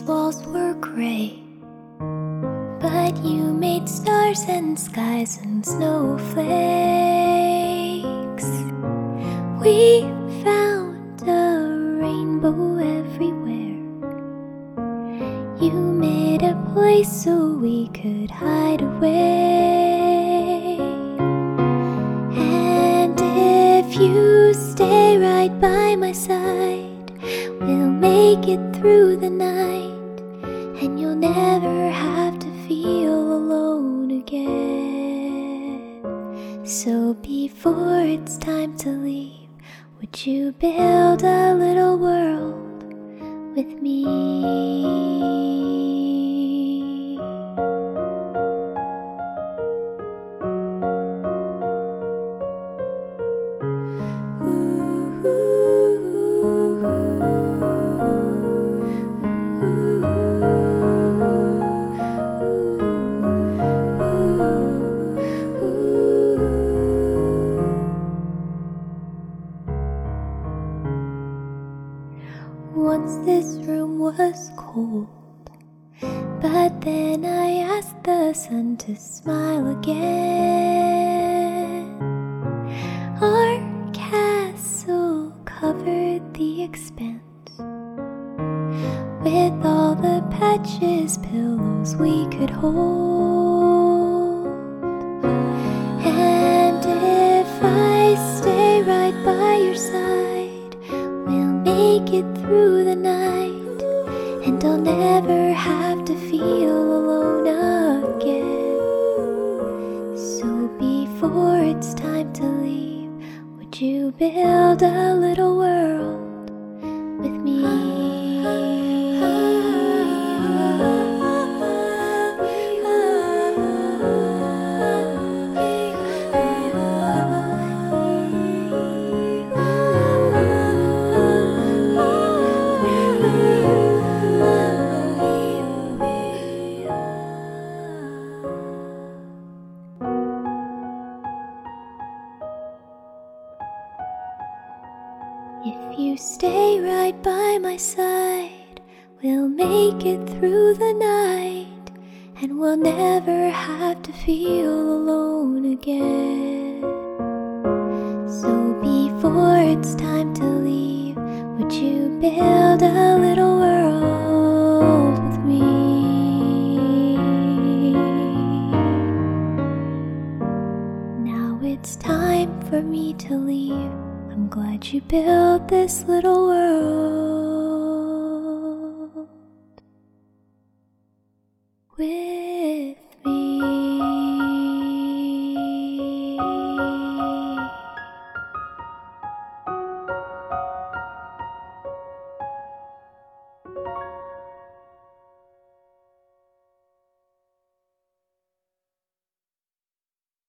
walls were gray, but you made stars and skies and snowflakes. We found a rainbow everywhere. You made a place so we could hide away. And if you stay right by my side, we'll make it through the night, and you'll never have to feel alone again. So before it's time to leave, would you build a little world with me? Once this room was cold, but then I asked the sun to smile again. Our castle covered the expanse with all the patches, pillows we could hold. And if I stay right by your side, we'll make it through the night, and I'll never have to feel alone again. So before it's time to leave, would you build a little world with me? If you stay right by my side, we'll make it through the night, and we'll never have to feel alone again. So before it's time to leave, would you build a little world with me? Now it's time for me to leave. I'm glad you built this little world